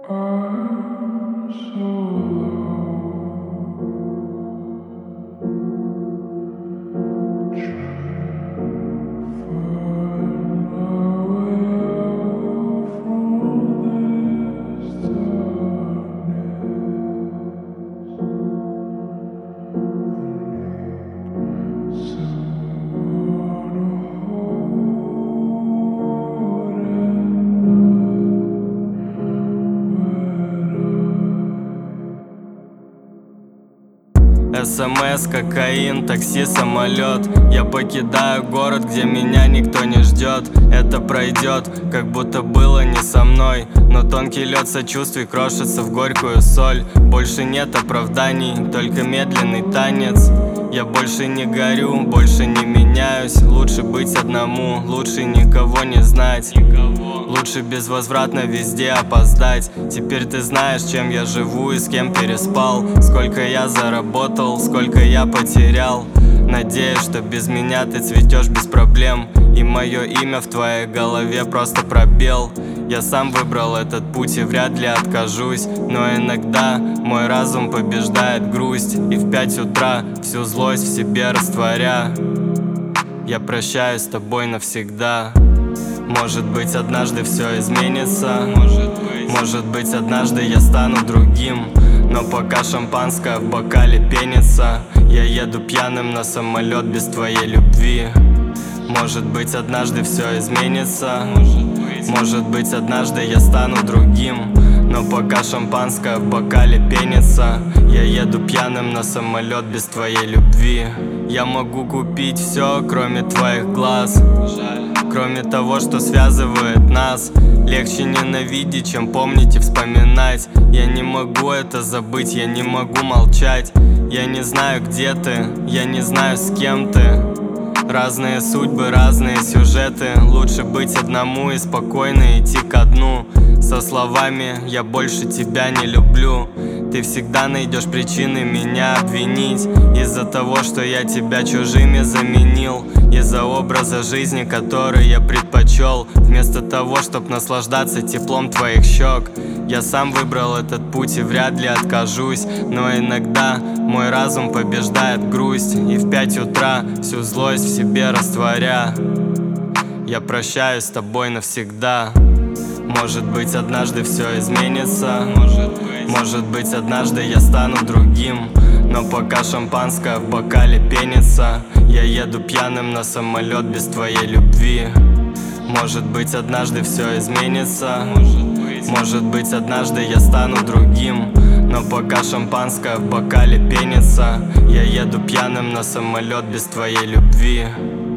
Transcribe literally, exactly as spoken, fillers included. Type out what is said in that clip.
СМС, кокаин, такси, самолет. Я покидаю город, где меня никто не ждет. Это пройдет, как будто было не со мной. Но тонкий лед сочувствий крошится в горькую соль. Больше нет оправданий, только медленный танец. Я больше не горю, больше не меняюсь. Лучше быть одному, лучше никого не знать. Лучше безвозвратно везде опоздать. Теперь ты знаешь, чем я живу и с кем переспал. Сколько я заработал, сколько я потерял. Надеюсь, что без меня ты цветешь без проблем. И мое имя в твоей голове просто пробел. Я сам выбрал этот путь и вряд ли откажусь. Но иногда мой разум побеждает грусть. И в пять утра всю злость в себе растворя, я прощаюсь с тобой навсегда. Может быть, однажды все изменится. Может быть, может быть, однажды я стану другим. Но пока шампанское в бокале пенится, я еду пьяным на самолет без твоей любви. Может быть, однажды все изменится. Может быть, может быть, однажды я стану другим. Но пока шампанское в бокале пенится, я еду пьяным на самолет без твоей любви. Я могу купить все, кроме твоих глаз. Жаль. Кроме того, что связывает нас. Легче ненавидеть, чем помнить и вспоминать. Я не могу это забыть, я не могу молчать. Я не знаю, где ты, я не знаю, с кем ты. Разные судьбы, разные сюжеты. Лучше быть одному и спокойно идти ко дну. Со словами «я больше тебя не люблю». Ты всегда найдешь причины меня обвинить. Из-за того, что я тебя чужими заменил. Из-за образа жизни, который я предпочел. Вместо того, чтоб наслаждаться теплом твоих щек. Я сам выбрал этот путь и вряд ли откажусь. Но иногда мой разум побеждает грусть. И в пять утра всю злость в себе растворя, я прощаюсь с тобой навсегда. Может быть, однажды все изменится. Может быть, может быть, однажды я стану другим. Но пока шампанское в бокале пенится, я еду пьяным на самолет без твоей любви. Может быть, однажды все изменится. Может быть, может быть, однажды я стану другим. Но пока шампанское в бокале пенится, я еду пьяным на самолет без твоей любви.